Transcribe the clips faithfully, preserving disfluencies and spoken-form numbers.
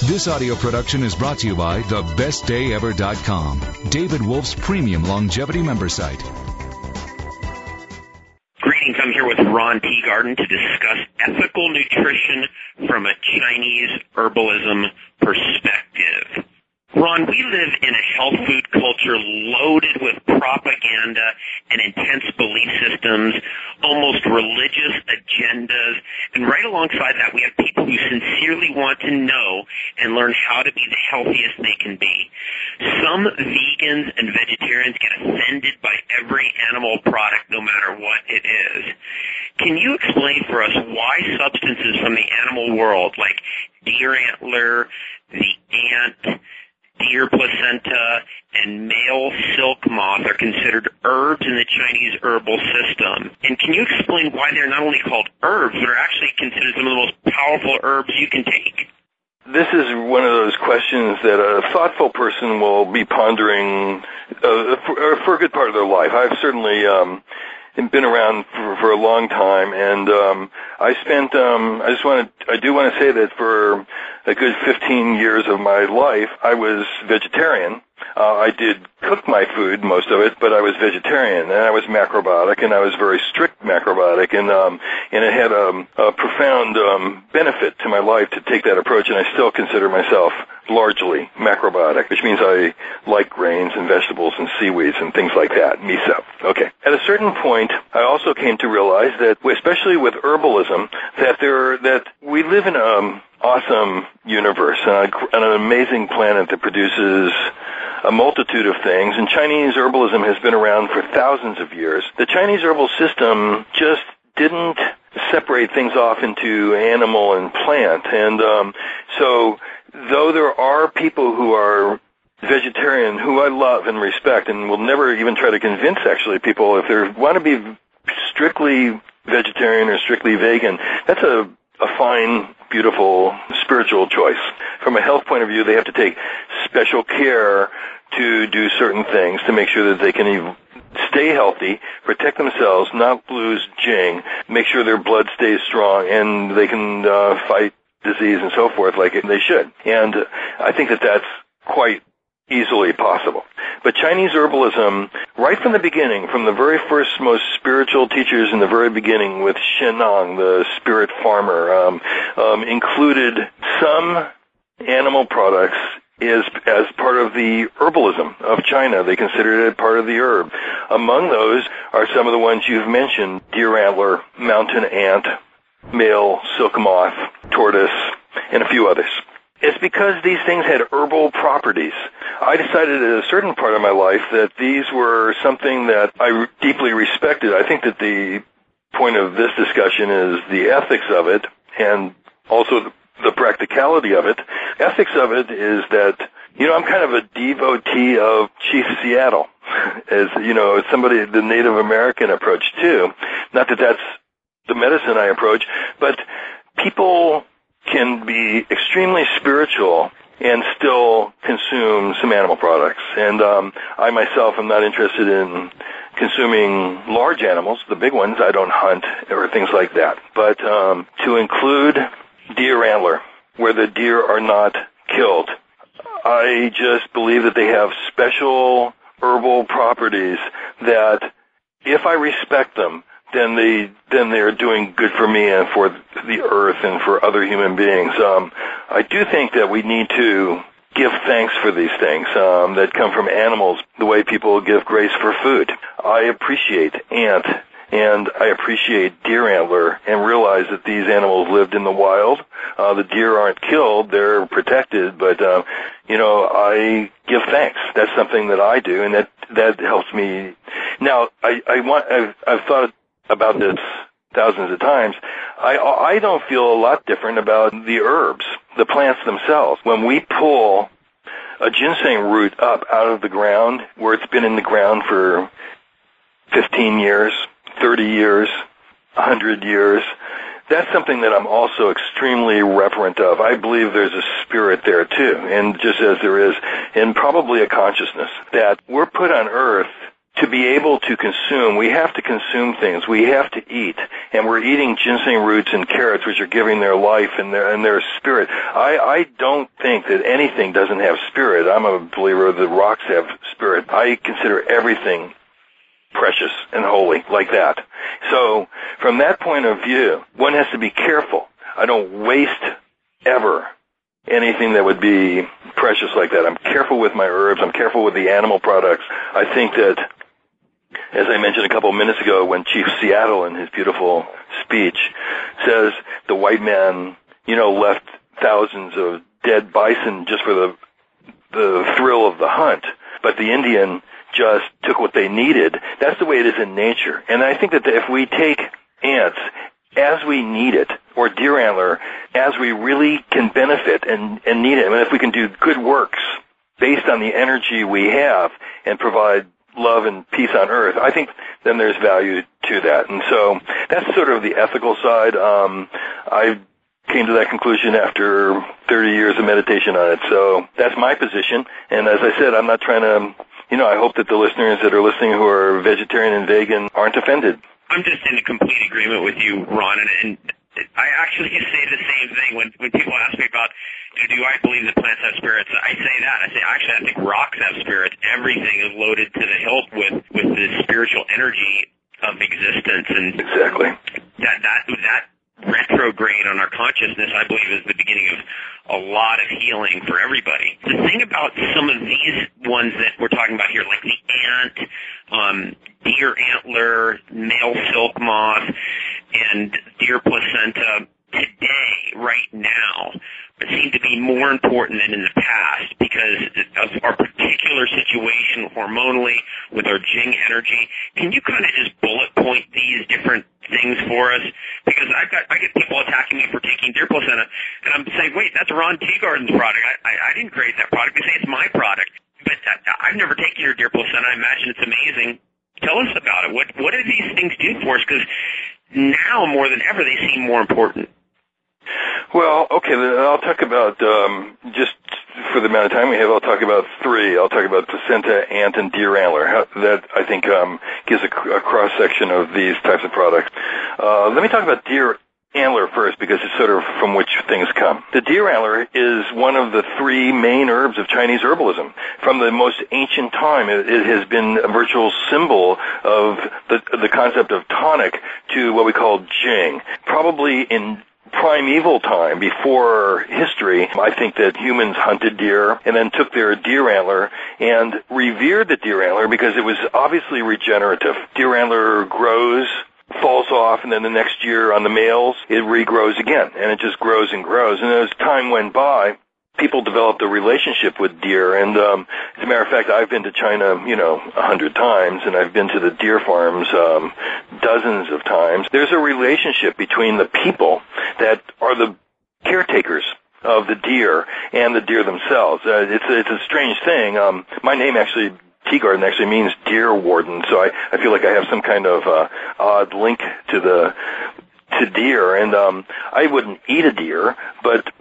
This audio production is brought to you by the best day ever dot com, David Wolf's premium longevity member site. Greetings, I'm here with Ron Teagarden to discuss ethical nutrition from a Chinese herbalism perspective. Ron, we live in a health food culture loaded with propaganda and intense belief systems, almost religious agendas, and right alongside that we have people who sincerely want to know and learn how to be the healthiest they can be. Some vegans and vegetarians get offended by every animal product no matter what it is. Can you explain for us why substances from the animal world like deer antler, the ant, deer placenta, and male silk moth are considered herbs in the Chinese herbal system? And can you explain why they're not only called herbs, but are actually considered some of the most powerful herbs you can take? This is one of those questions that a thoughtful person will be pondering uh, for, for a good part of their life. I've certainly um, been around for, for a long time, and um, I spent. Um, I just want to. I do want to say that for a good fifteen years of my life, I was vegetarian. Uh, I did cook my food, most of it, but I was vegetarian, and I was macrobiotic, and I was very strict macrobiotic, and um, and it had um, a profound um, benefit to my life to take that approach, and I still consider myself largely macrobiotic, which means I like grains and vegetables and seaweeds and things like that, miso. Okay. At a certain point, I also came to realize that, especially with herbalism, that there that we live in an awesome universe, on an amazing planet that produces a multitude of things, and Chinese herbalism has been around for thousands of years. The Chinese herbal system just didn't separate things off into animal and plant, and um, so though there are people who are vegetarian, who I love and respect, and will never even try to convince, actually, people, if they want to be strictly vegetarian or strictly vegan, that's a, a fine, beautiful, spiritual choice. From a health point of view, they have to take special care to do certain things to make sure that they can even stay healthy, protect themselves, not lose jing, make sure their blood stays strong, and they can uh, fight disease and so forth like they should. And uh, I think that that's quite easily possible. But Chinese herbalism, right from the beginning, from the very first most spiritual teachers in the very beginning with Shenang, the spirit farmer, um, um, included some animal products as, as part of the herbalism of China. They considered it part of the herb. Among those are some of the ones you've mentioned: deer antler, mountain ant, male silk moth, tortoise, and a few others. It's because these things had herbal properties. I decided at a certain part of my life that these were something that I deeply respected. I think that the point of this discussion is the ethics of it, and also the, the practicality of it. Ethics of it is that, you know, I'm kind of a devotee of Chief Seattle, as, you know, somebody, the Native American approach too. Not that that's the medicine I approach, but people can be extremely spiritual and still consume some animal products. And um, I myself am not interested in consuming large animals, the big ones. I don't hunt or things like that. But um, to include deer antler, where the deer are not killed, I just believe that they have special herbal properties that, if I respect them, then they then they're doing good for me and for the earth and for other human beings. Um, I do think that we need to give thanks for these things um, that come from animals, the way people give grace for food. I appreciate ant and I appreciate deer antler and realize that these animals lived in the wild. Uh, the deer aren't killed; they're protected. But uh, you know, I give thanks. That's something that I do, and that that helps me. Now, I, I want. I've, I've thought about this thousands of times. I, I don't feel a lot different about the herbs, the plants themselves. When we pull a ginseng root up out of the ground, where it's been in the ground for fifteen years, thirty years, one hundred years, that's something that I'm also extremely reverent of. I believe there's a spirit there too, and just as there is, and probably a consciousness, that we're put on earth to be able to consume, we have to consume things. We have to eat. And we're eating ginseng roots and carrots, which are giving their life and their, and their spirit. I, I don't think that anything doesn't have spirit. I'm a believer that rocks have spirit. I consider everything precious and holy like that. So from that point of view, one has to be careful. I don't waste ever anything that would be precious like that. I'm careful with my herbs. I'm careful with the animal products. I think that, as I mentioned a couple of minutes ago when Chief Seattle in his beautiful speech says the white man, you know, left thousands of dead bison just for the the thrill of the hunt, but the Indian just took what they needed. That's the way it is in nature. And I think that if we take ants as we need it, or deer antler as we really can benefit and, and need it, I mean, if we can do good works based on the energy we have and provide love and peace on earth, I think then there's value to that. And so that's sort of the ethical side. Um, I came to that conclusion after thirty years of meditation on it. So that's my position. And as I said, I'm not trying to, you know, I hope that the listeners that are listening who are vegetarian and vegan aren't offended. I'm just in complete agreement with you, Ron, and, and I actually say the same thing when when people ask me about, you know, do I believe that plants have spirits? I say that. I say, actually, I think rocks have spirits. Everything is loaded to the hilt with with the spiritual energy of existence, and exactly that that that retrograde on our consciousness, I believe, is the beginning of a lot of healing for everybody. The thing about some of these ones that we're talking about here, like the ant, um, deer antler, male silk moth, and deer placenta, today, right now, seem to be more important than in the past because of our particular situation hormonally with our Jing energy. Can you kind of just bullet point these different things for us? Because I've got, I get people attacking me for taking deer placenta, and I'm saying, wait, that's Ron Teegarden's product. I, I, I didn't create that product. They say it's my product. But I, I've never taken your deer placenta. I imagine it's amazing. Tell us about it. What, what do these things do for us? Because now, more than ever, they seem more important. Well, okay, then I'll talk about, um, just for the amount of time we have, I'll talk about three. I'll talk about placenta, ant, and deer antler. How, that, I think, um, gives a, a cross-section of these types of products. Uh, let me talk about deer antler first, because it's sort of from which things come. The deer antler is one of the three main herbs of Chinese herbalism. From the most ancient time, it, it has been a virtual symbol of the, the concept of tonic to what we call Jing. Probably in primeval time, before history, I think that humans hunted deer and then took their deer antler and revered the deer antler because it was obviously regenerative. Deer antler grows, falls off, and then the next year on the males, it regrows again, and it just grows and grows. And as time went by, people developed a relationship with deer, and um, as a matter of fact, I've been to China, you know, a hundred times, and I've been to the deer farms um, dozens of times. There's a relationship between the people that are the caretakers of the deer and the deer themselves. Uh, it's, it's a strange thing. Um, my name actually, Teegarden, actually means deer warden, so I, I feel like I have some kind of uh, odd link to the to deer, and um, I wouldn't eat a deer, but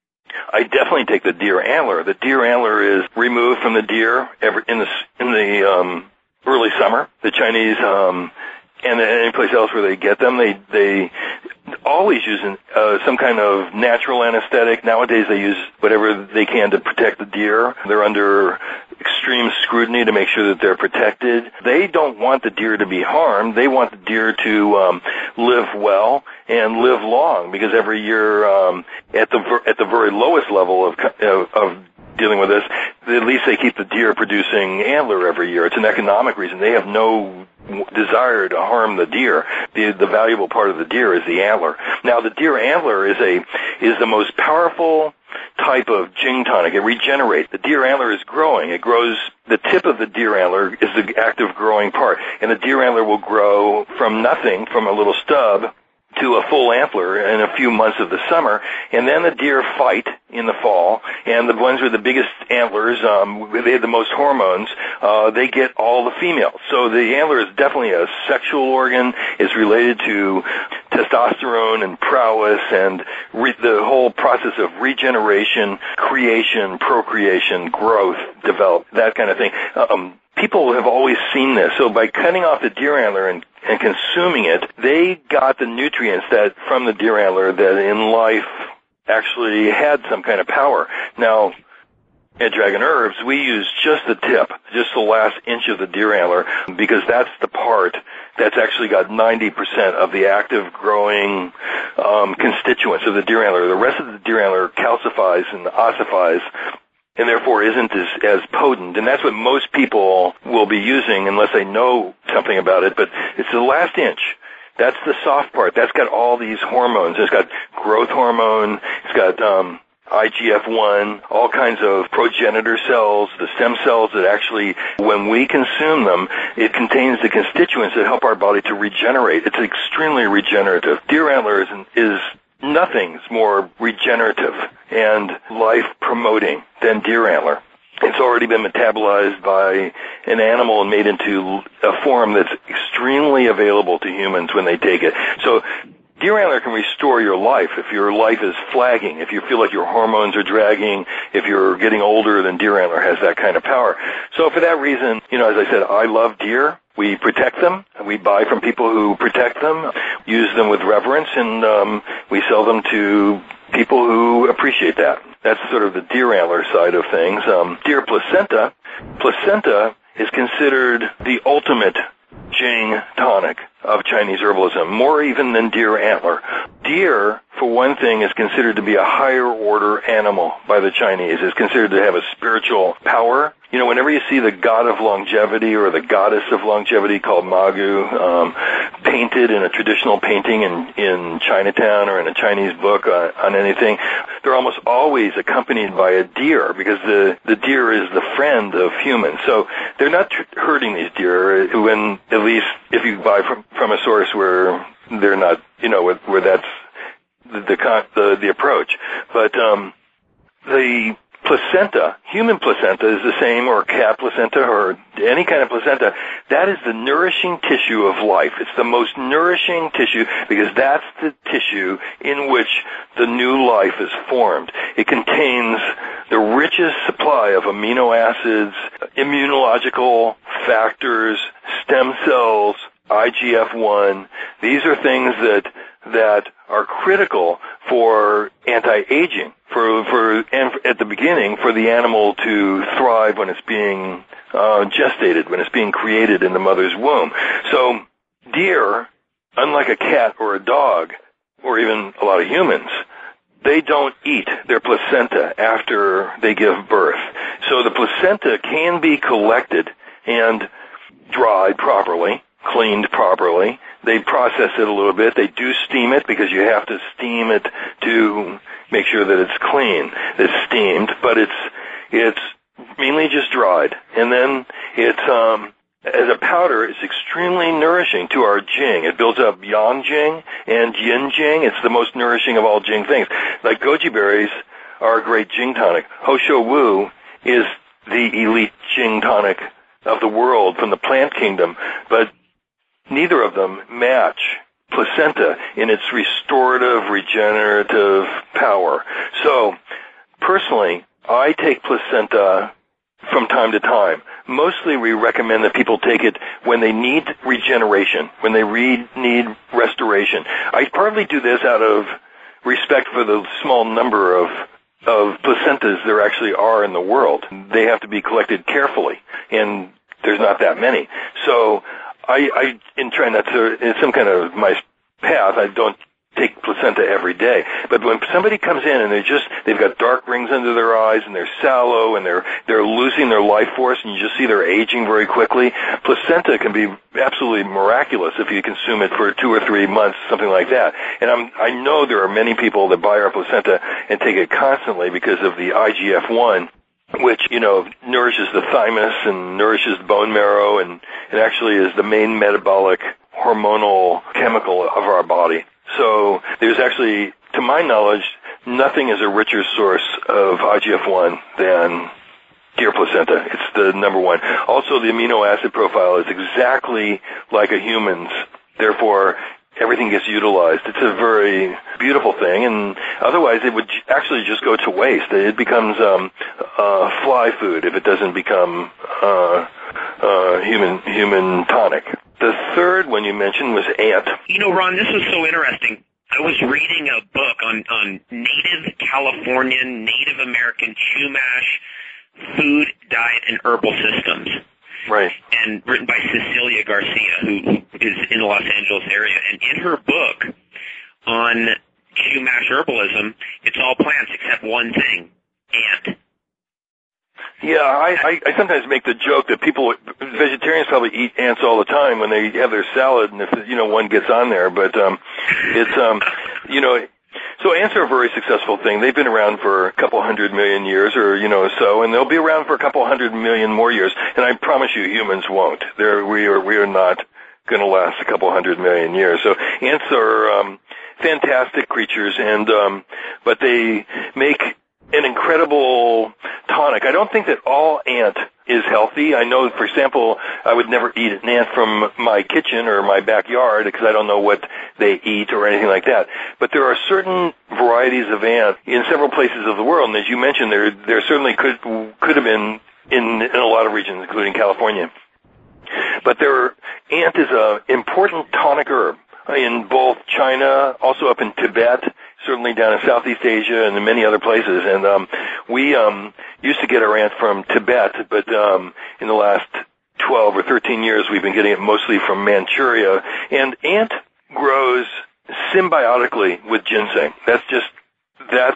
I definitely take the deer antler. The deer antler is removed from the deer every, in the in the um, early summer. The Chinese um, and any place else where they get them, they they always use an, uh, some kind of natural anesthetic. Nowadays, they use whatever they can to protect the deer. They're under extreme scrutiny to make sure that they're protected. They don't want the deer to be harmed. They want the deer to um, live well and live long, because every year, um, at the ver- at the very lowest level of of, of dealing with this, at least they keep the deer producing antler every year. It's an economic reason. They have no desire to harm the deer. The the valuable part of the deer is the antler. Now, the deer antler is a is the most powerful type of Jing tonic. It regenerates. The deer antler is growing. It grows. The tip of the deer antler is the active growing part, and the deer antler will grow from nothing, from a little stub, to a full antler in a few months of the summer, and then the deer fight in the fall, and the ones with the biggest antlers, um, they have the most hormones, uh, they get all the females. So the antler is definitely a sexual organ. It's related to to testosterone and prowess and re- the whole process of regeneration, creation, procreation, growth, develop, that kind of thing. Um, people have always seen this. So by cutting off the deer antler and, and consuming it, they got the nutrients that from the deer antler that in life actually had some kind of power. Now, at Dragon Herbs, we use just the tip, just the last inch of the deer antler, because that's the part that's actually got ninety percent of the active growing um, constituents of the deer antler. The rest of the deer antler calcifies and ossifies, and therefore isn't as, as potent. And that's what most people will be using unless they know something about it, but it's the last inch. That's the soft part. That's got all these hormones. It's got growth hormone. It's got um, I G F one, all kinds of progenitor cells, the stem cells that actually, when we consume them, it contains the constituents that help our body to regenerate. It's extremely regenerative. Deer antler is, is nothing's more regenerative and life-promoting than deer antler. It's already been metabolized by an animal and made into a form that's extremely available to humans when they take it. So deer antler can restore your life if your life is flagging, if you feel like your hormones are dragging, if you're getting older, then deer antler has that kind of power. So for that reason, you know, as I said, I love deer. We protect them. We buy from people who protect them, use them with reverence, and um, we sell them to people who appreciate that. That's sort of the deer antler side of things. Um, deer placenta, placenta is considered the ultimate Jing tonic of Chinese herbalism, more even than deer antler. Deer, for one thing, is considered to be a higher order animal by the Chinese. It's considered to have a spiritual power. You know, whenever you see the god of longevity or the goddess of longevity called Magu um, painted in a traditional painting in, in Chinatown or in a Chinese book on, on anything, they're almost always accompanied by a deer because the, the deer is the friend of humans. So they're not tr- hurting these deer when, at least if you buy from, from a source where they're not, you know, where, where that's the, the, the, the approach. But um, the placenta, human placenta is the same, or cat placenta, or any kind of placenta. That is the nourishing tissue of life. It's the most nourishing tissue because that's the tissue in which the new life is formed. It contains the richest supply of amino acids, immunological factors, stem cells, I G F one. These are things that that are critical for anti-aging, for for and at the beginning for the animal to thrive when it's being uh, gestated, when it's being created in the mother's womb. So deer, unlike a cat or a dog, or even a lot of humans, they don't eat their placenta after they give birth. So the placenta can be collected and dried properly, cleaned properly. They process it a little bit. They do steam it because you have to steam it to make sure that it's clean. It's steamed, but it's it's mainly just dried. And then it's um as a powder, it's extremely nourishing to our Jing. It builds up Yang Jing and Yin Jing. It's the most nourishing of all Jing things. Like goji berries are a great Jing tonic. Hosho Wu is the elite Jing tonic of the world from the plant kingdom, but neither of them match placenta in its restorative, regenerative power. So, personally, I take placenta from time to time. Mostly we recommend that people take it when they need regeneration, when they re- need restoration. I partly do this out of respect for the small number of of placentas there actually are in the world. They have to be collected carefully, and there's not that many. So I, I in trying not to, in some kind of my path, I don't take placenta every day. But when somebody comes in and they just, they've got dark rings under their eyes and they're sallow and they're, they're losing their life force and you just see they're aging very quickly, placenta can be absolutely miraculous if you consume it for two or three months, something like that. And I'm, I know there are many people that buy our placenta and take it constantly because of the I G F one, which, you know, nourishes the thymus and nourishes the bone marrow, and it actually is the main metabolic hormonal chemical of our body. So there's actually, to my knowledge, nothing is a richer source of I G F one than deer placenta. It's the number one. Also, the amino acid profile is exactly like a human's. Therefore, everything gets utilized. It's a very beautiful thing, and otherwise it would actually just go to waste. It becomes um, uh, fly food if it doesn't become uh, uh, human human tonic. The third one you mentioned was ant. You know, Ron, this was so interesting. I was reading a book on, on Native Californian, Native American Chumash food, diet, and herbal systems. Right. And written by Cecilia Garcia, who is in the Los Angeles area. And in her book on Chumash herbalism, it's all plants except one thing, ant. Yeah, I, I, I sometimes make the joke that people, vegetarians probably eat ants all the time when they have their salad, and if, you know, one gets on there. But um, it's, um, you know, so ants are a very successful thing. They've been around for a couple hundred million years or, you know, so, and they'll be around for a couple hundred million more years. And I promise you, humans won't. They're, we are, we are not going to last a couple hundred million years. So ants are um, fantastic creatures, and um, but they make an incredible tonic. I don't think that all ant is healthy. I know, for example, I would never eat an ant from my kitchen or my backyard because I don't know what they eat or anything like that. But there are certain varieties of ant in several places of the world, and as you mentioned, there there certainly could could have been in, in a lot of regions, including California. But there, ant is an important tonic herb in both China, also up in Tibet, certainly down in Southeast Asia and in many other places. And um, we um, used to get our ant from Tibet, but um, in the last twelve or thirteen years, we've been getting it mostly from Manchuria. And ant grows symbiotically with ginseng. That's just, that's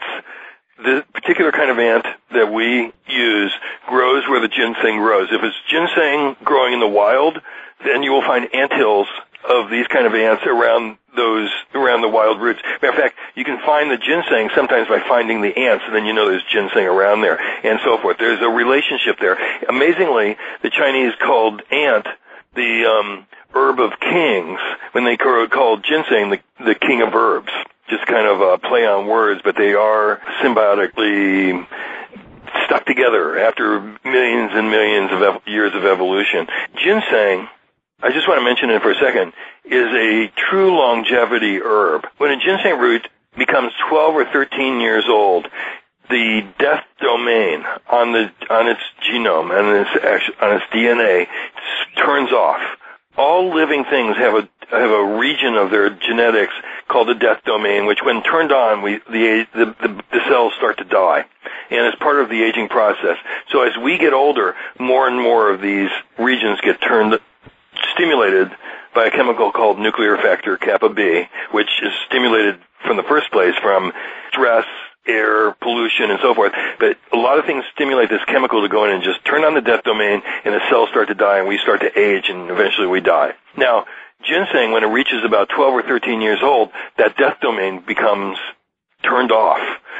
the particular kind of ant that we use grows where the ginseng grows. If it's ginseng growing in the wild, then you will find anthills of these kind of ants around those, around the wild roots. Matter of fact, you can find the ginseng sometimes by finding the ants, and then you know there's ginseng around there, and so forth. There's a relationship there. Amazingly, the Chinese called ant the um, herb of kings when they called ginseng the, the king of herbs. Just kind of a play on words, but they are symbiotically stuck together after millions and millions of ev- years of evolution. Ginseng, I just want to mention it for a second, is a true longevity herb. When a ginseng root becomes twelve or thirteen years old, the death domain on the on its genome and its on its D N A turns off. All living things have a have a region of their genetics called the death domain, which, when turned on, we the the, the, the cells start to die, and it's part of the aging process. So as we get older, more and more of these regions get turned stimulated by a chemical called nuclear factor kappa B, which is stimulated from the first place from stress, air, pollution, and so forth. But a lot of things stimulate this chemical to go in and just turn on the death domain, and the cells start to die, and we start to age, and eventually we die. Now, ginseng, when it reaches about twelve or thirteen years old, that death domain becomes turned off.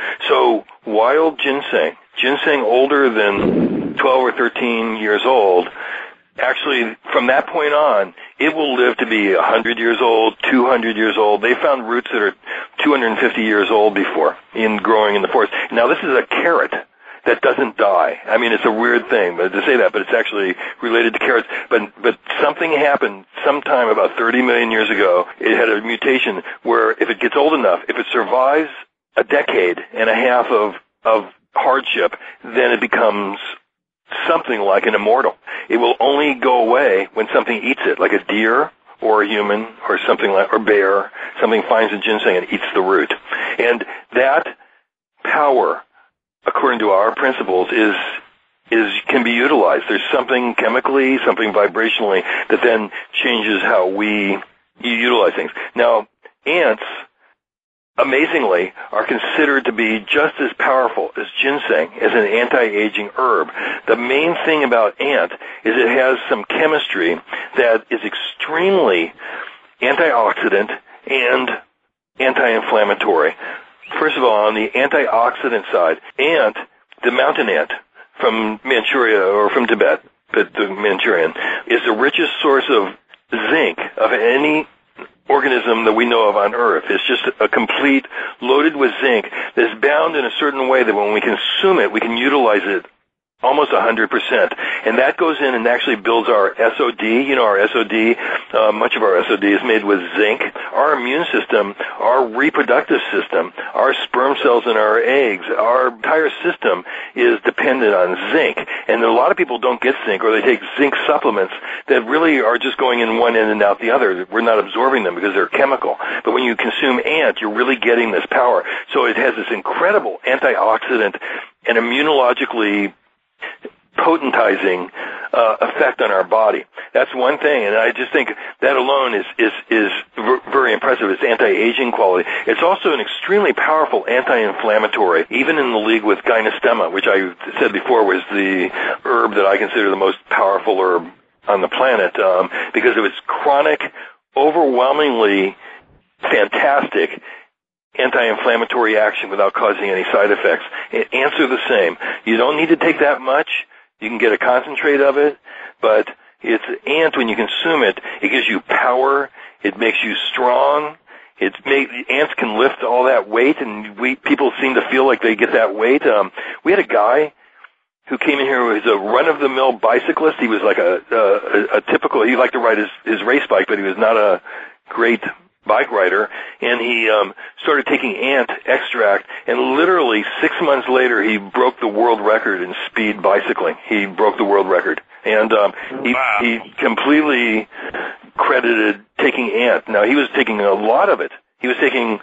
So wild ginseng, ginseng older than twelve or thirteen years old, actually, from that point on, it will live to be one hundred years old, two hundred years old. They found roots that are two hundred fifty years old before in growing in the forest. Now, this is a carrot that doesn't die. I mean, it's a weird thing but to say that, but it's actually related to carrots. But but something happened sometime about thirty million years ago. It had a mutation where if it gets old enough, if it survives a decade and a half of, of hardship, then it becomes something like an immortal. It will only go away when something eats it, like a deer or a human or something like, or bear. Something finds a ginseng and eats the root. And that power, according to our principles, is is can be utilized. There's something chemically, something vibrationally that then changes how we utilize things. Now, ants, amazingly, are considered to be just as powerful as ginseng as an anti-aging herb. The main thing about ant is it has some chemistry that is extremely antioxidant and anti-inflammatory. First of all, on the antioxidant side, ant, the mountain ant from Manchuria or from Tibet, the, the Manchurian, is the richest source of zinc of any organism that we know of on Earth. It's just a complete, loaded with zinc that's bound in a certain way that when we consume it, we can utilize it almost one hundred percent. and that goes in and actually builds our S O D. You know, our S O D, uh, much of our S O D is made with zinc. Our immune system, our reproductive system, our sperm cells in our eggs, our entire system is dependent on zinc. And a lot of people don't get zinc, or they take zinc supplements that really are just going in one end and out the other. We're not absorbing them because they're chemical. But when you consume ant, you're really getting this power. So it has this incredible antioxidant and immunologically potentizing uh, effect on our body. That's one thing, and I just think that alone is is is v- very impressive. It's anti-aging quality. It's also an extremely powerful anti-inflammatory, even in the league with Gynostema, which I said before was the herb that I consider the most powerful herb on the planet, um, because of its chronic, overwhelmingly fantastic anti-inflammatory action without causing any side effects. Ants are the same. You don't need to take that much. You can get a concentrate of it, but it's ant, when you consume it, it gives you power, it makes you strong, it's make, ants can lift all that weight, and we, people seem to feel like they get that weight. Um, we had a guy who came in here who was a run-of-the-mill bicyclist. He was like a, a, a typical, he liked to ride his, his race bike, but he was not a great bike rider, and he um, started taking ant extract, and literally six months later he broke the world record in speed bicycling. He broke the world record, and um, he, wow. he completely credited taking ant. Now, he was taking a lot of it. He was taking,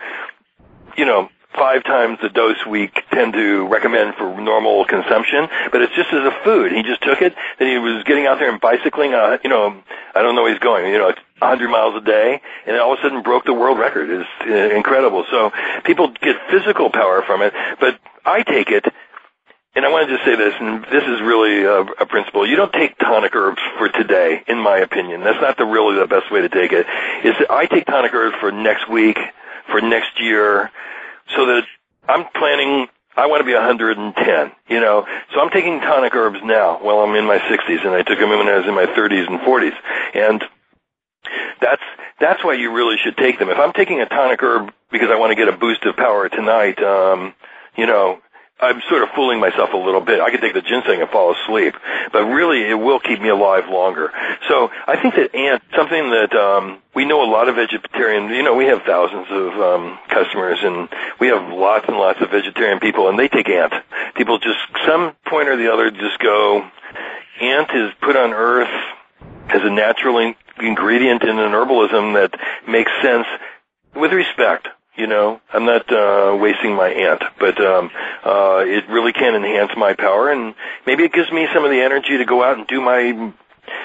you know, five times the dose we tend to recommend for normal consumption, but it's just as a food. He just took it, then he was getting out there and bicycling, uh, you know, I don't know where he's going, you know, one hundred miles a day, and all of a sudden broke the world record. It's uh, incredible. So people get physical power from it, but I take it, and I want to just say this, and this is really a, a principle. You don't take tonic herbs for today, in my opinion. That's not the really the best way to take it. Is that I take tonic herbs for next week, for next year, so that I'm planning, I want to be one hundred ten, you know. So I'm taking tonic herbs now while I'm in my sixties, and I took them when I was in my thirties and forties. And that's that's why you really should take them. If I'm taking a tonic herb because I want to get a boost of power tonight, um, you know, I'm sort of fooling myself a little bit. I could take the ginseng and fall asleep, but really it will keep me alive longer. So I think that ant, something that um, we know a lot of vegetarian, you know, we have thousands of um, customers, and we have lots and lots of vegetarian people, and they take ant. People just, some point or the other, just go, ant is put on earth as a natural in- ingredient in an herbalism that makes sense with respect. You know, I'm not uh, wasting my ant, but um, uh, it really can enhance my power, and maybe it gives me some of the energy to go out and do my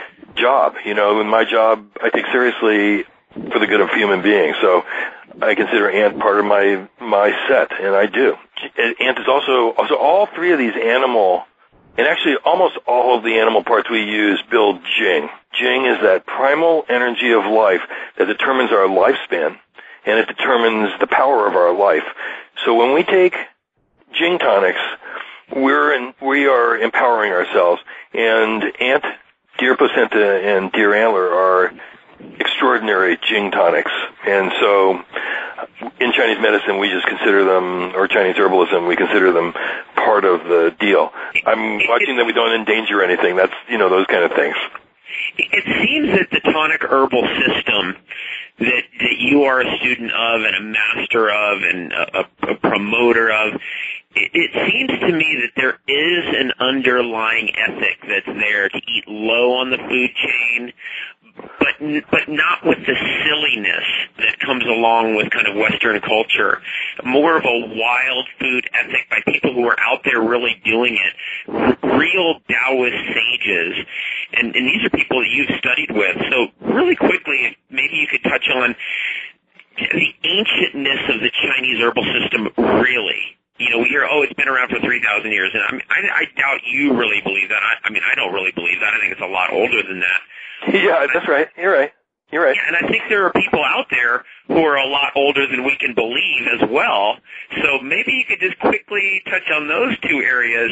job. You know, in my job, I take seriously for the good of human beings, so I consider ant part of my my set, and I do. Ant is also also all three of these animal, and actually almost all of the animal parts we use build Jing. Jing is that primal energy of life that determines our lifespan, and it determines the power of our life. So when we take Jing tonics, we're in, we are empowering ourselves. And ant, deer placenta, and deer antler are extraordinary Jing tonics. And so in Chinese medicine, we just consider them, or Chinese herbalism, we consider them part of the deal. I'm watching that we don't endanger anything. That's, you know, those kind of things. It seems that the tonic herbal system that, that you are a student of and a master of and a, a, a promoter of, it, it seems to me that there is an underlying ethic that's there to eat low on the food chain, but but not with the silliness that comes along with kind of Western culture. More of a wild food ethic by people who are out there really doing it, R- real Taoist sages, and, and these are people that you've studied with. So really quickly, maybe you could touch on the ancientness of the Chinese herbal system, really. You know, we hear, oh, it's been around for three thousand years, and I, mean, I, I doubt you really believe that. I, I mean, I don't really believe that. I think it's a lot older than that. Yeah, that's right. You're right. You're right. Yeah, and I think there are people out there who are a lot older than we can believe as well. So maybe you could just quickly touch on those two areas.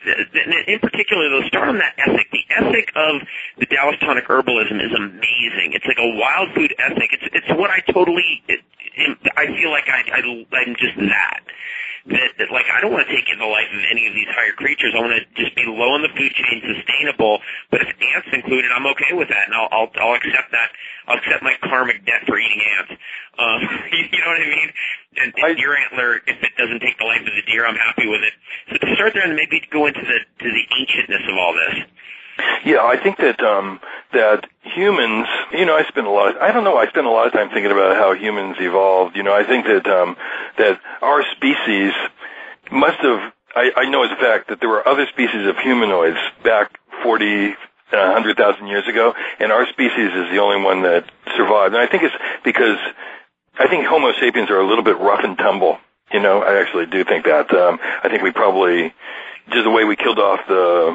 In particular, though, start on that ethic. The ethic of the Taoist tonic herbalism is amazing. It's like a wild food ethic. It's it's what I totally, it, I feel like I, I, I'm just that. That, that, like, I don't want to take in the life of any of these higher creatures. I want to just be low in the food chain, sustainable. But if ants included, I'm okay with that, and I'll I'll, I'll accept that. I'll accept my karmic debt for eating ants. Um, you know what I mean? And, and deer antler, if it doesn't take the life of the deer, I'm happy with it. So to start there, and maybe go into the to the ancientness of all this. Yeah, I think that um, that humans, you know, I spend a lot. Of, I don't know. I spend a lot of time thinking about how humans evolved. You know, I think that um, that our species must have. I, I know as a fact that there were other species of humanoids back forty, one hundred thousand years ago, and our species is the only one that survived. And I think it's because I think Homo sapiens are a little bit rough and tumble. You know, I actually do think that. Um, I think we probably just the way we killed off the.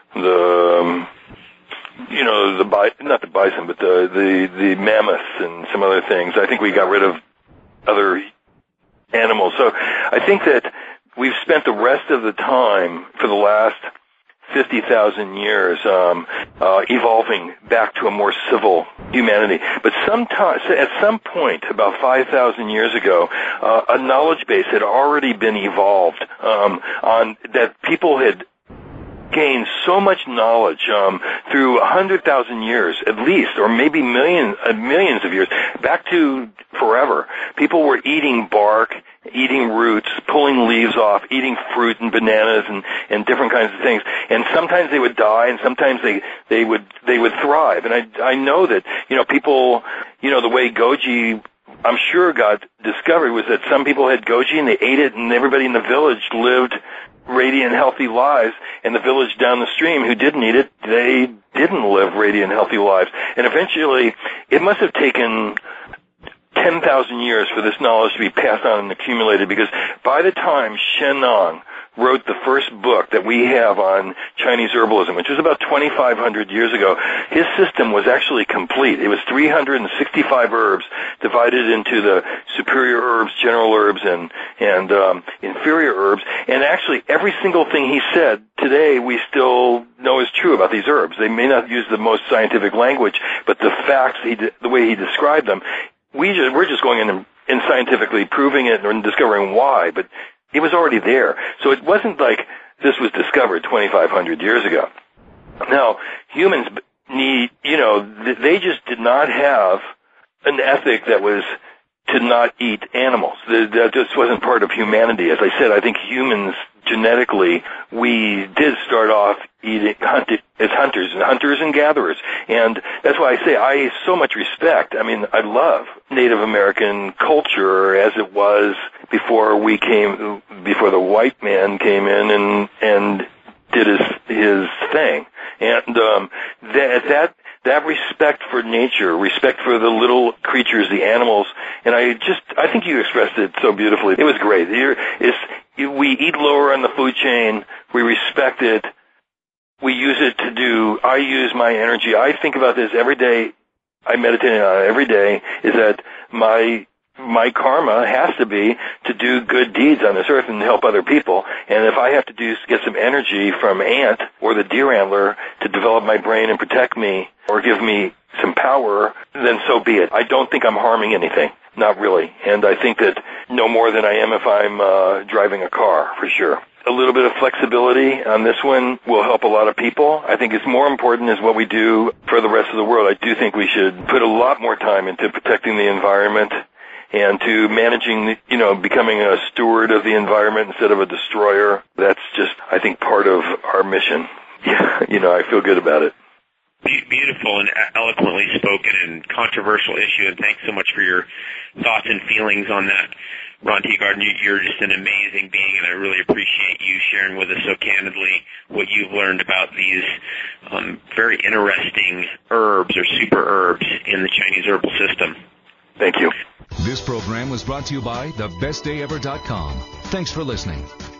the um, you know the bi- not the bison but the, the the mammoths and some other things. I think we got rid of other animals. So I think that we've spent the rest of the time for the last fifty thousand years um, uh, evolving back to a more civil humanity. But sometime, at some point, about five thousand years ago, uh, a knowledge base had already been evolved um, on that people had gained so much knowledge um, through one hundred thousand years at least, or maybe millions, uh, millions of years, back to forever. People were eating bark, eating roots, pulling leaves off, eating fruit and bananas and, and different kinds of things. And sometimes they would die, and sometimes they, they would they would thrive. And I I know that, you know, people, you know, the way goji, I'm sure, got discovered was that some people had goji and they ate it, and everybody in the village lived radiant, healthy lives, and the village down the stream who didn't eat it, they didn't live radiant, healthy lives. And eventually, it must have taken ten thousand years for this knowledge to be passed on and accumulated, because by the time Shen Nong wrote the first book that we have on Chinese herbalism, which was about twenty-five hundred years ago, his system was actually complete. It was three hundred sixty-five herbs divided into the superior herbs, general herbs, and, and um, inferior herbs. And actually, every single thing he said today we still know is true about these herbs. They may not use the most scientific language, but the facts, he, the way he described them, we just, we're just going in and, and scientifically proving it and discovering why, but it was already there. So it wasn't like this was discovered twenty-five hundred years ago. Now, humans need, you know, they just did not have an ethic that was to not eat animals. That just wasn't part of humanity. As I said, I think humans, genetically, we did start off eating, hunted, as hunters, and hunters and gatherers. And that's why I say I so much respect. I mean, I love Native American culture as it was before we came, before the white man came in and, and did his, his thing. And, um, that, that, that respect for nature, respect for the little creatures, the animals, and I just, I think you expressed it so beautifully. It was great. It's, we eat lower on the food chain, we respect it, we use it to do, I use my energy. I think about this every day, I meditate on it every day, is that my my karma has to be to do good deeds on this earth and help other people. And if I have to do get some energy from ant or the deer antler to develop my brain and protect me or give me some power, then so be it. I don't think I'm harming anything. Not really. And I think that no more than I am if I'm uh, driving a car, for sure. A little bit of flexibility on this one will help a lot of people. I think it's more important is what we do for the rest of the world. I do think we should put a lot more time into protecting the environment and to managing, you know, becoming a steward of the environment instead of a destroyer. That's just, I think, part of our mission. Yeah, you know, I feel good about it. Beautiful and eloquently spoken and controversial issue, and thanks so much for your thoughts and feelings on that. Ron Teeguarden, you're just an amazing being, and I really appreciate you sharing with us so candidly what you've learned about these um, very interesting herbs or super herbs in the Chinese herbal system. Thank you. This program was brought to you by the best day ever dot com. Thanks for listening.